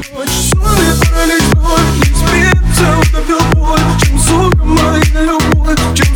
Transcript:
ночь. Сонный паралич вновь не спится, утопил боль. Чем, сука, моя любовь, чем